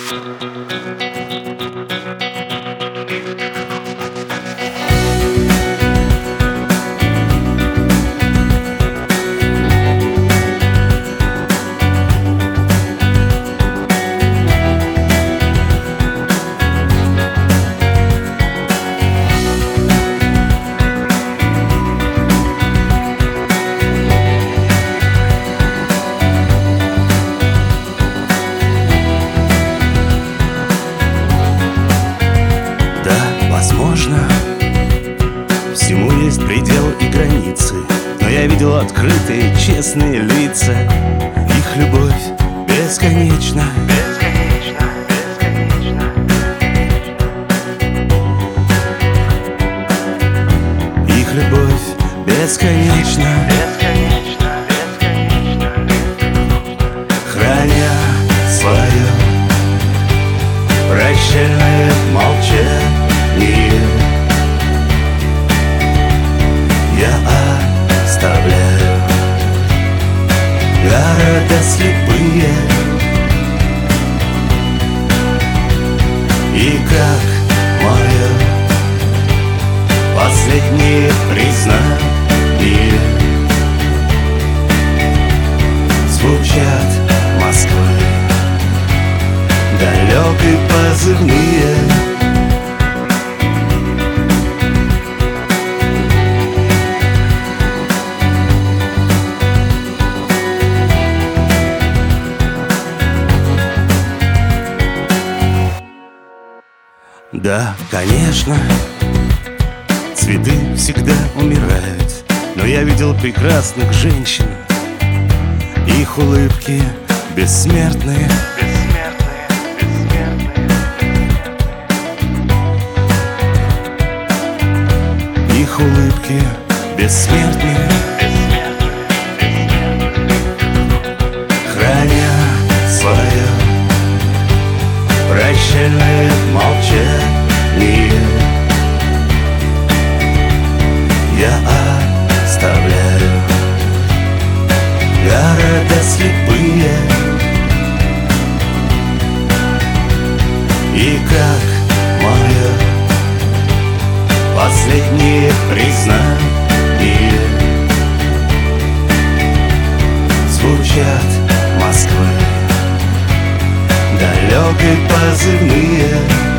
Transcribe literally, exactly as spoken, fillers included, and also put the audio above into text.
Возможно, всему есть предел и границы, но я видел открытые, честные лица. Их любовь бесконечна, бесконечна, бесконечна. Их любовь бесконечна, бесконечна, бесконечна. Храня свое прощальное молчание, я оставляю города слепые. И как мое последнее признание звучат Москвы далекой позывные. Да, конечно, цветы всегда умирают, но я видел прекрасных женщин, их улыбки бессмертные, бессмертные, бессмертные. Их улыбки бессмертные, бессмертные, бессмертные. Храня свое прощальное молчание, я оставляю города слепые. И как мое последнее признание звучат Москвы далекой позывные.